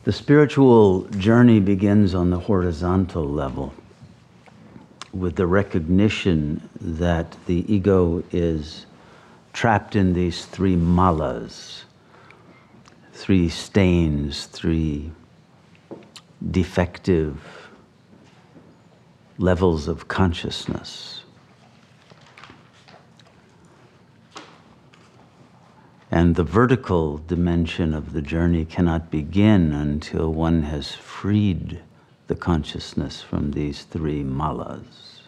The spiritual journey begins on the horizontal level with the recognition that the ego is trapped in these three malas, three stains, three defective levels of consciousness. And the vertical dimension of the journey cannot begin until one has freed the consciousness from these three malas.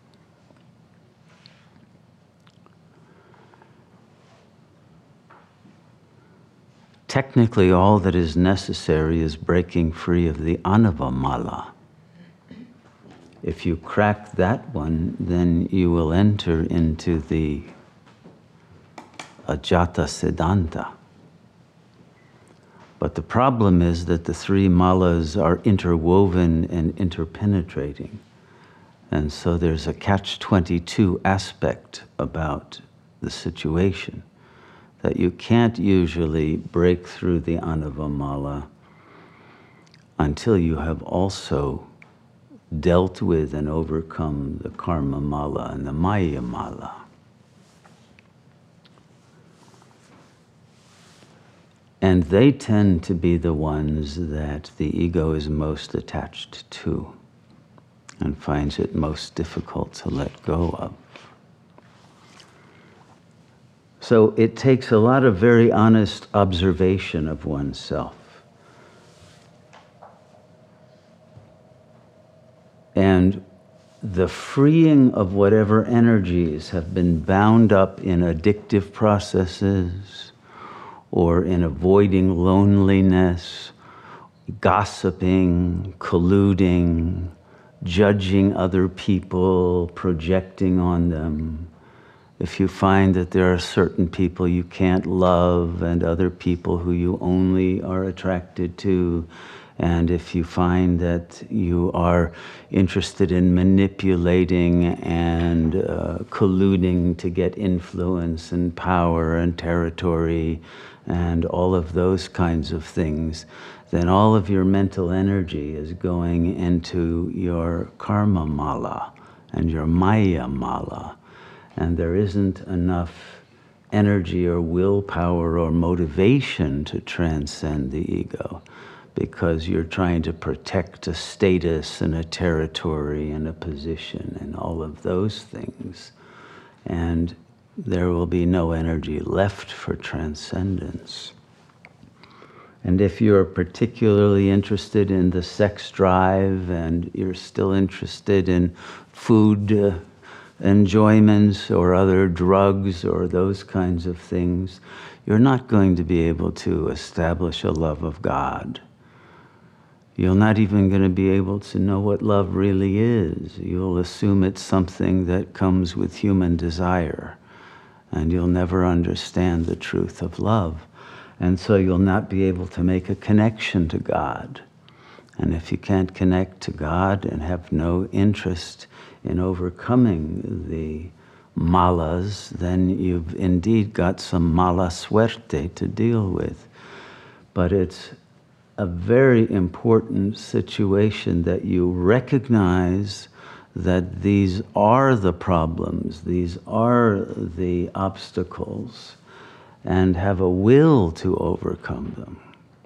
Technically, all that is necessary is breaking free of the anava mala. If you crack that one, then you will enter into the ajata siddhanta. But the problem is that the three malas are interwoven and interpenetrating. And so there's a catch-22 aspect about the situation, that you can't usually break through the anava mala until you have also dealt with and overcome the karma mala and the maya mala. And they tend to be the ones that the ego is most attached to and finds it most difficult to let go of. So it takes a lot of very honest observation of oneself. And the freeing of whatever energies have been bound up in addictive processes or in avoiding loneliness, gossiping, colluding, judging other people, projecting on them. If you find that there are certain people you can't love and other people who you only are attracted to, and if you find that you are interested in manipulating and colluding to get influence and power and territory and all of those kinds of things, then all of your mental energy is going into your karma mala and your maya mala. And there isn't enough energy or willpower or motivation to transcend the ego, because you're trying to protect a status and a territory and a position and all of those things. And there will be no energy left for transcendence. And if you're particularly interested in the sex drive and you're still interested in food enjoyments or other drugs or those kinds of things, you're not going to be able to establish a love of God. You're not even going to be able to know what love really is. You'll assume it's something that comes with human desire, and you'll never understand the truth of love. And so you'll not be able to make a connection to God. And if you can't connect to God and have no interest in overcoming the malas, then you've indeed got some mala suerte to deal with. But it's a very important situation that you recognize that these are the problems, these are the obstacles, and have a will to overcome them.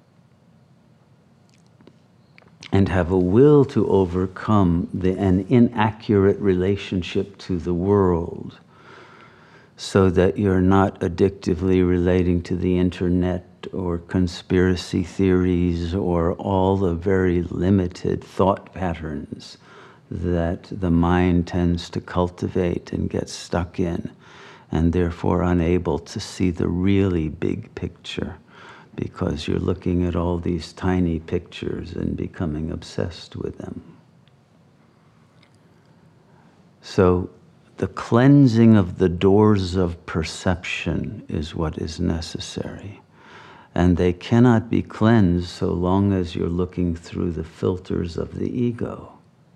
And have a will to overcome an inaccurate relationship to the world, so that you're not addictively relating to the internet or conspiracy theories or all the very limited thought patterns that the mind tends to cultivate and get stuck in, and therefore unable to see the really big picture, because you're looking at all these tiny pictures and becoming obsessed with them. So the cleansing of the doors of perception is what is necessary. And they cannot be cleansed so long as you're looking through the filters of the ego.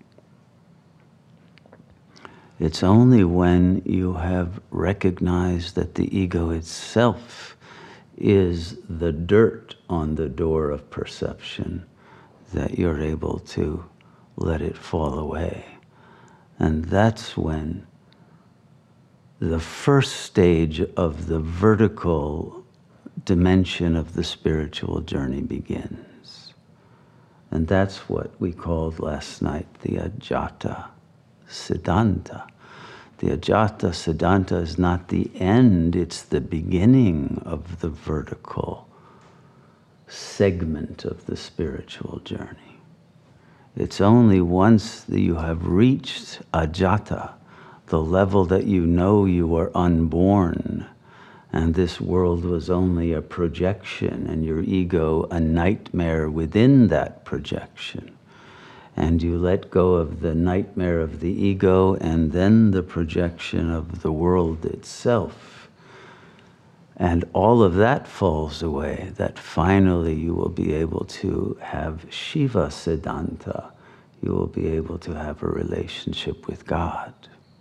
It's only when you have recognized that the ego itself is the dirt on the door of perception, that you're able to let it fall away. And that's when the first stage of the vertical dimension of the spiritual journey begins. And that's what we called last night the Ajata Siddhanta. The Ajata Siddhanta is not the end, it's the beginning of the vertical segment of the spiritual journey. It's only once that you have reached Ajata, the level that you know you are unborn, and this world was only a projection, and your ego a nightmare within that projection. And you let go of the nightmare of the ego and then the projection of the world itself. And all of that falls away, that finally you will be able to have Shiva Siddhanta. You will be able to have a relationship with God.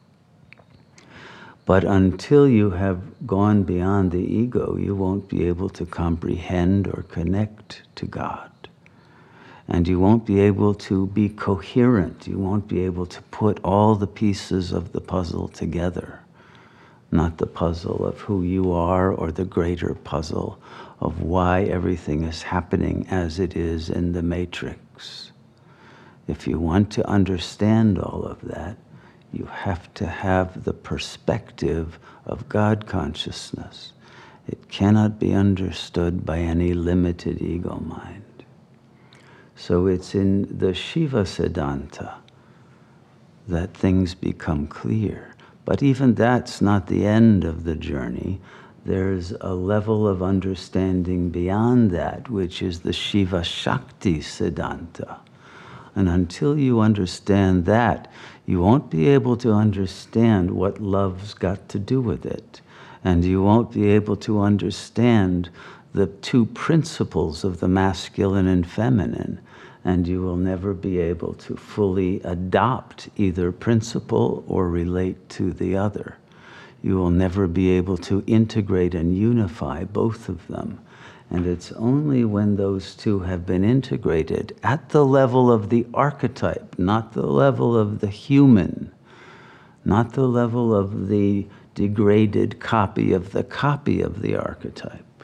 But until you have gone beyond the ego, you won't be able to comprehend or connect to God. And you won't be able to be coherent. You won't be able to put all the pieces of the puzzle together. Not the puzzle of who you are or the greater puzzle of why everything is happening as it is in the matrix. If you want to understand all of that, you have to have the perspective of God consciousness. It cannot be understood by any limited ego mind. So it's in the Shiva Siddhanta that things become clear. But even that's not the end of the journey. There's a level of understanding beyond that, which is the Shiva Shakti Siddhanta. And until you understand that, you won't be able to understand what love's got to do with it. And you won't be able to understand the two principles of the masculine and feminine. And you will never be able to fully adopt either principle or relate to the other. You will never be able to integrate and unify both of them. And it's only when those two have been integrated at the level of the archetype, not the level of the human, not the level of the degraded copy of the archetype,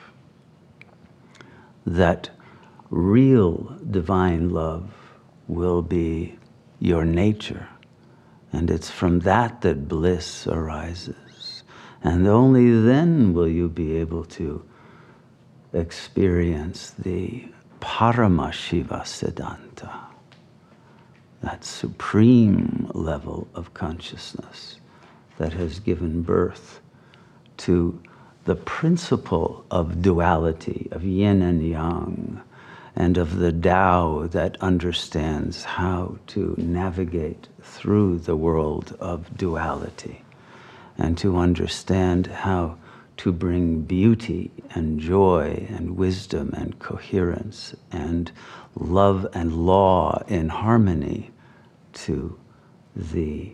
that real divine love will be your nature. And it's from that that bliss arises. And only then will you be able to experience the Paramashiva Siddhanta, that supreme level of consciousness that has given birth to the principle of duality, of yin and yang, and of the Tao that understands how to navigate through the world of duality, and to understand how to bring beauty and joy and wisdom and coherence and love and law in harmony to the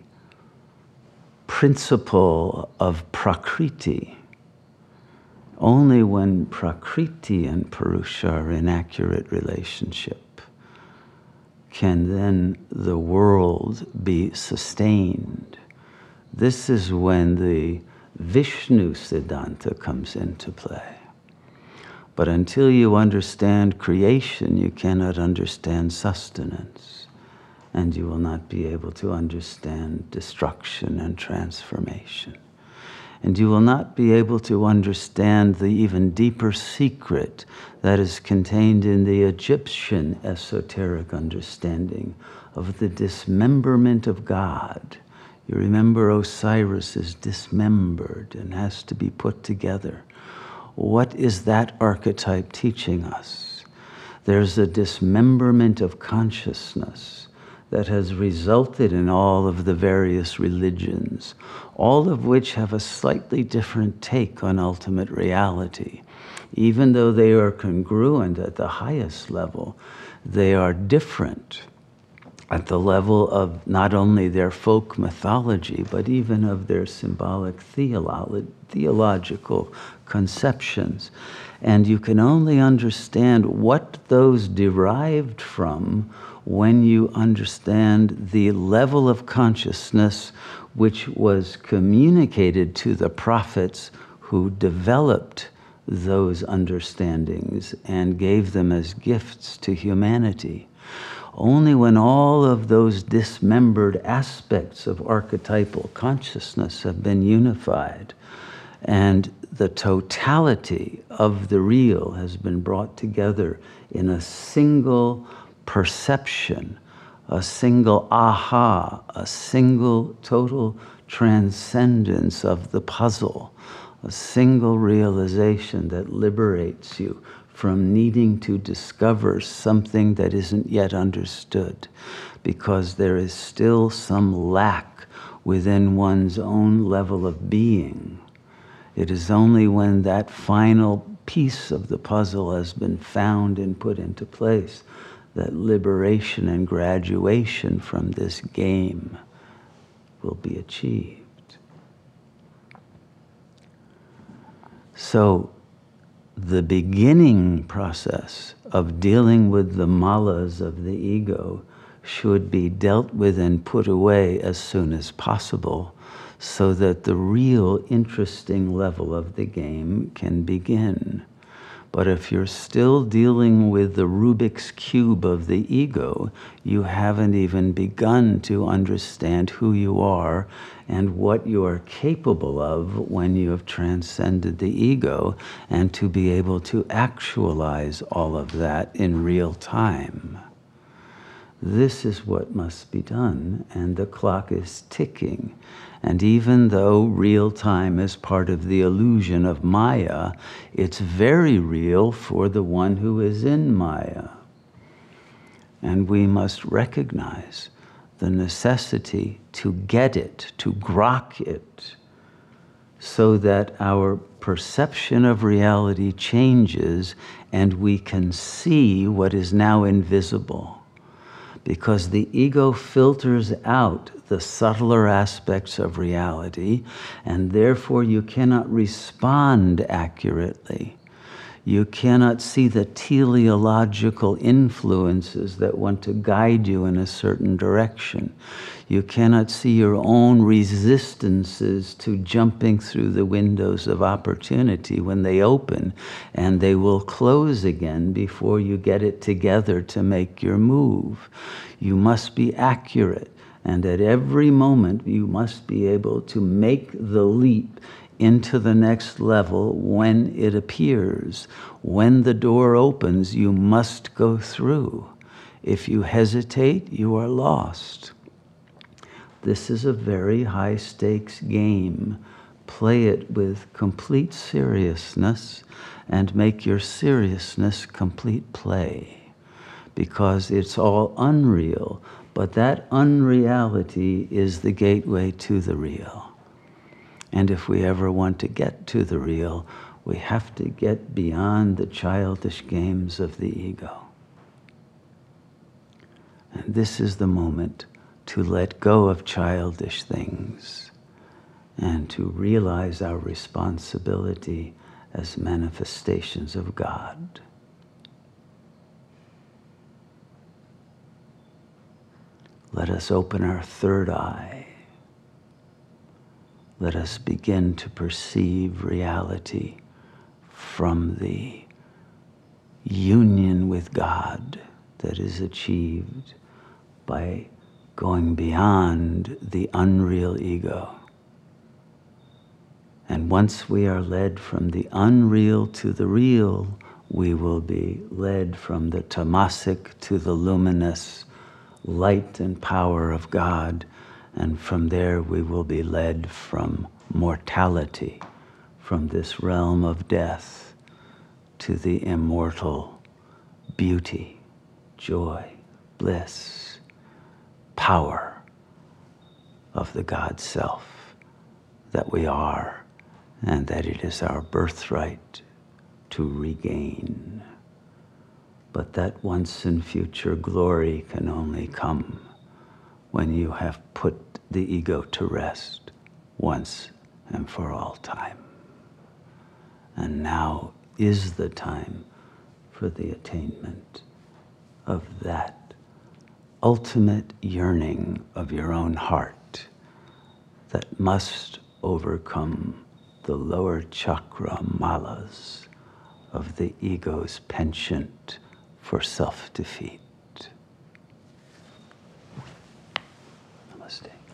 principle of Prakriti. Only when Prakriti and Purusha are in accurate relationship can then the world be sustained. This is when the Vishnu Siddhanta comes into play. But until you understand creation, you cannot understand sustenance, and you will not be able to understand destruction and transformation. And you will not be able to understand the even deeper secret that is contained in the Egyptian esoteric understanding of the dismemberment of God. You remember Osiris is dismembered and has to be put together. What is that archetype teaching us? There's a dismemberment of consciousness that has resulted in all of the various religions, all of which have a slightly different take on ultimate reality. Even though they are congruent at the highest level, they are different at the level of not only their folk mythology, but even of their symbolic theological conceptions. And you can only understand what those derived from when you understand the level of consciousness which was communicated to the prophets who developed those understandings and gave them as gifts to humanity. Only when all of those dismembered aspects of archetypal consciousness have been unified and the totality of the real has been brought together in a single perception, a single aha, a single total transcendence of the puzzle, a single realization that liberates you from needing to discover something that isn't yet understood, because there is still some lack within one's own level of being. It is only when that final piece of the puzzle has been found and put into place that liberation and graduation from this game will be achieved. So, the beginning process of dealing with the malas of the ego should be dealt with and put away as soon as possible, so that the real interesting level of the game can begin. But if you're still dealing with the Rubik's Cube of the ego, you haven't even begun to understand who you are and what you are capable of when you have transcended the ego, and to be able to actualize all of that in real time. This is what must be done, and the clock is ticking. And even though real time is part of the illusion of Maya, it's very real for the one who is in Maya. And we must recognize the necessity to get it, to grok it, so that our perception of reality changes and we can see what is now invisible. Because the ego filters out the subtler aspects of reality, and therefore you cannot respond accurately. You cannot see the teleological influences that want to guide you in a certain direction. You cannot see your own resistances to jumping through the windows of opportunity when they open, and they will close again before you get it together to make your move. You must be accurate, and at every moment you must be able to make the leap into the next level when it appears. When the door opens, you must go through. If you hesitate, you are lost. This is a very high-stakes game. Play it with complete seriousness and make your seriousness complete play, because it's all unreal, but that unreality is the gateway to the real. And if we ever want to get to the real, we have to get beyond the childish games of the ego. And this is the moment to let go of childish things and to realize our responsibility as manifestations of God. Let us open our third eye. Let us begin to perceive reality from the union with God that is achieved by going beyond the unreal ego. And once we are led from the unreal to the real, we will be led from the tamasic to the luminous light and power of God. And from there we will be led from mortality, from this realm of death, to the immortal beauty, joy, bliss, power of the God Self that we are, and that it is our birthright to regain. But that once and future glory can only come when you have put the ego to rest once and for all time. And now is the time for the attainment of that ultimate yearning of your own heart that must overcome the lower chakra malas of the ego's penchant for self-defeat. Namaste.